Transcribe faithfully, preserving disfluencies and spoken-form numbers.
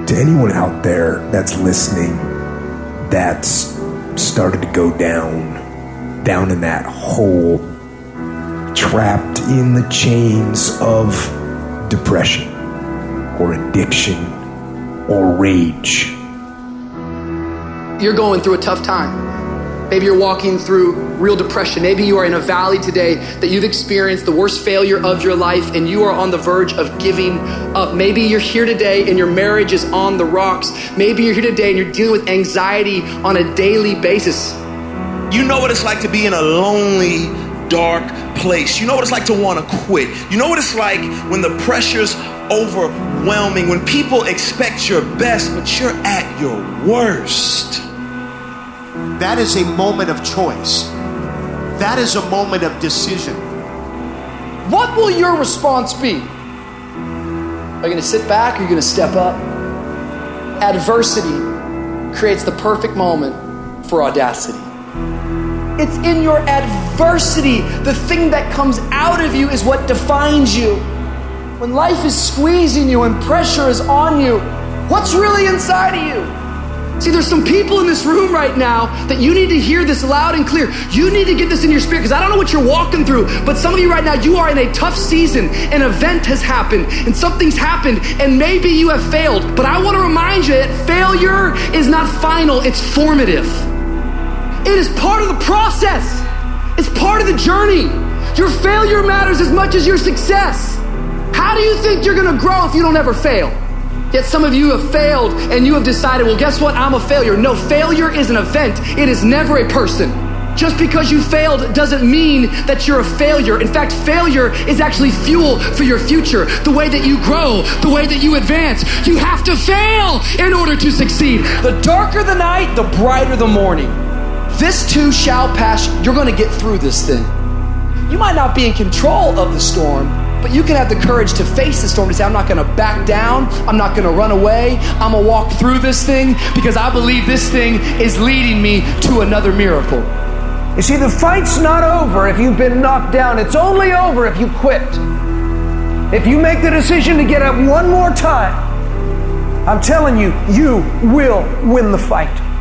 To anyone out there that's listening, that's started to go down, down in that hole, trapped in the chains of depression or addiction or rage. You're going through a tough time. Maybe you're walking through real depression. Maybe you are in a valley today that you've experienced the worst failure of your life and you are on the verge of giving up. Maybe you're here today and your marriage is on the rocks. Maybe you're here today and you're dealing with anxiety on a daily basis. You know what it's like to be in a lonely, dark place. You know what it's like to want to quit. You know what it's like when the pressure's overwhelming, when people expect your best, but you're at your worst. That is a moment of choice. That is a moment of decision. What will your response be? Are you going to sit back or are you going to step up? Adversity creates the perfect moment for audacity. It's in your adversity. The thing that comes out of you is what defines you. When life is squeezing you and pressure is on you, what's really inside of you? See, there's some people in this room right now that you need to hear this loud and clear. You need to get this in your spirit because I don't know what you're walking through, but some of you right now, you are in a tough season. An event has happened and something's happened and maybe you have failed. But I want to remind you that failure is not final, it's formative. It is part of the process. It's part of the journey. Your failure matters as much as your success. How do you think you're going to grow if you don't ever fail? Yet some of you have failed and you have decided, well, guess what? I'm a failure. No, failure is an event. It is never a person. Just because you failed doesn't mean that you're a failure. In fact, failure is actually fuel for your future. The way that you grow, the way that you advance. You have to fail in order to succeed. The darker the night, the brighter the morning. This too shall pass. You're going to get through this thing. You might not be in control of the storm, but you can have the courage to face the storm, to say, I'm not going to back down. I'm not going to run away. I'm going to walk through this thing because I believe this thing is leading me to another miracle. You see, the fight's not over if you've been knocked down. It's only over if you quit. If you make the decision to get up one more time, I'm telling you, you will win the fight.